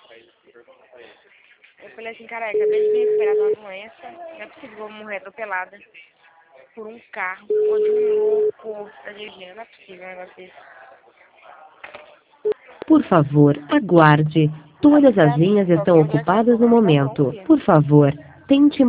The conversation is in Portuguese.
Eu falei assim, cara, acabei de me recuperar de uma doença, não é possível que eu vou morrer atropelada por um carro onde um louco tá dirigindo, não é possível um negócio desse. Por favor, aguarde. Todas as linhas estão ocupadas no momento. Por favor, tente